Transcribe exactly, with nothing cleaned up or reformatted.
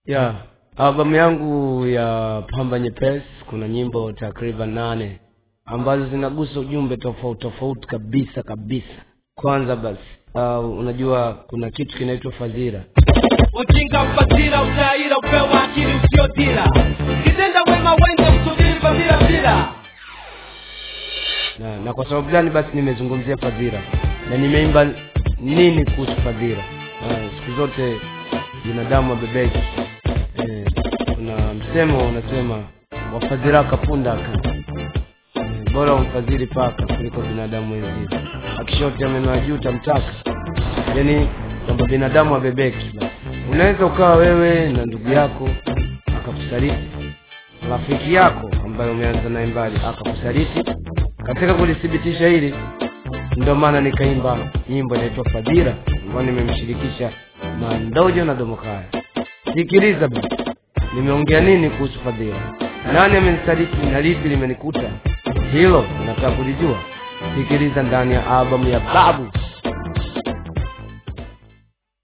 Yeah, album yangu ya Pamba Nyepesi kuna nyimbo takriban nane ambazo zinagusa ujumbe tofauti tofauti kabisa kabisa. Kwanza basi, uh, unajua kuna kitu kinaitwa fadhila. Ujinga fadhila utaira upewa akili usiodira. Kitenda wema wende usubiri fadhila bila. Na, na kwa sababu gani basi nimezungumzia fadhila? Na nimeimba nini kuhusu fadhila? Uh, siku zote binadamu wabebeki. Eh, kuna msemo unasema wafadhila kapundaka. Eh, bora umfadhili paka kuliko binadamu wenzio. Akishote meno juu utamtaka. Yaani kwamba binadamu wabebeki. Unaweza ukawa wewe na ndugu yako akakusaliti, rafiki yako ambaye umeanza naye mbali akakusaliti. Katika kulithibitisha hili ndio maana nikaimba nyimbo inaitwa Fadhila ambayo nimemshirikisha Mandojo na Domokaya. Sikiliza bwana, nimeongea nini kuhusu fadhila? Nani amenisaliti na lipi limenikuta? Hilo nataka kulijua. Sikiliza ndani ya album ya Babu.